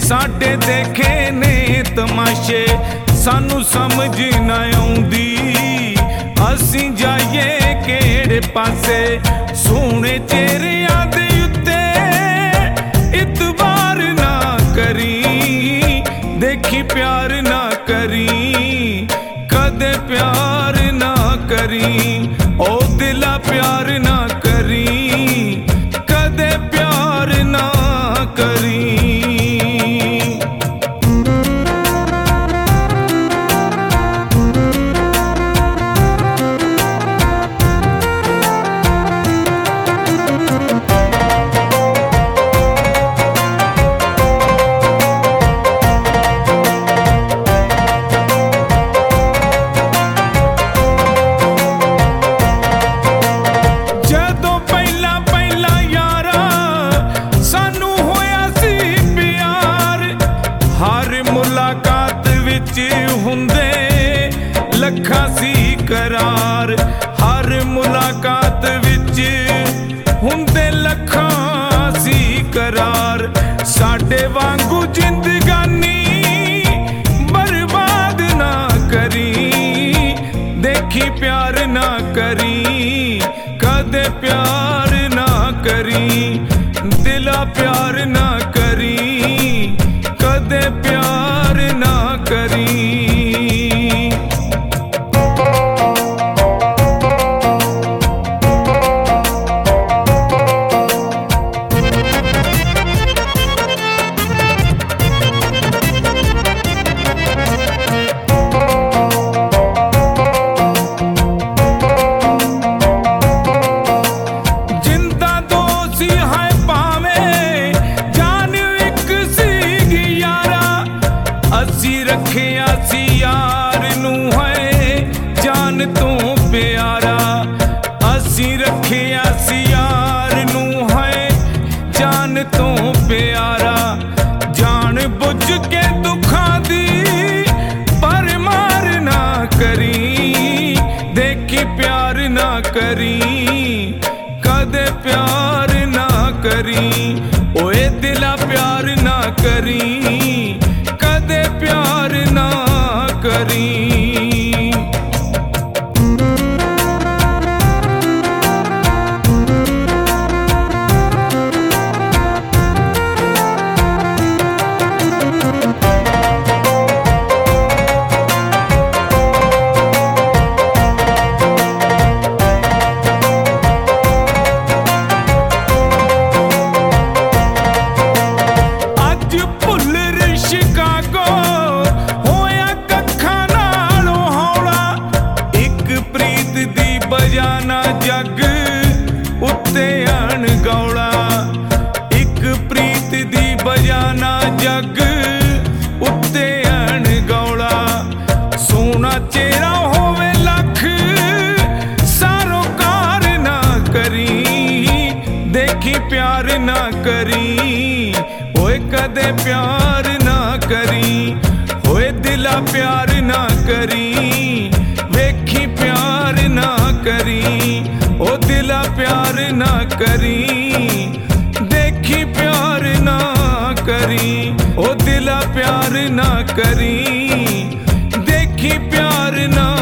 साडे देखे ने तमाशे सानू समझ ना आउंदी असीं जाइए केड़े पासे सोहणे चेहरियां दे उत्ते इतबार ना करी देखी प्यार ना करी कदे प्यार ना करी ओ दिला प्यार ना करी कदे प्यार ना करी। लखा सी करार हर मुलाकात विच हुंदे लखा सी करार साडे वांगू जिंदगानी बर्बाद ना करी देखी प्यार ना करी कदे प्यार ना करी दिला प्यार ना करी कदे प्यार ना करी। रखिया सी यार नू है जान तू प्यारा असी रखिया सी यार नू है जान तू प्यारा जान बुझ के दुखा दी पर मार ना करी देखी प्यार ना करी कदे प्यार ना करी ओए दिला प्यार ना करी कदे प्यार ना करी। बजाना जग उत्ते अणगौला एक प्रीत दी बजाना जग उत्ते अणगौला सोना चेहरा होवे लख सारोकार ना करी देखी प्यार ना करी ओए कदे प्यार ना करी ओए दिला प्यार ना करी वेखी प्यार ना करी ओ दिला प्यार ना करी देखी प्यार ना करी ओ दिला प्यार ना करी देखी प्यार ना